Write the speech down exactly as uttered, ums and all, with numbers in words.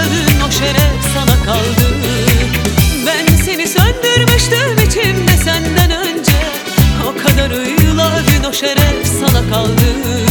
rüyaların, o şeref sana kaldı. Ben seni söndürmüştüm içimde senden önce. O kadar rüyaların, o şeref sana kaldı.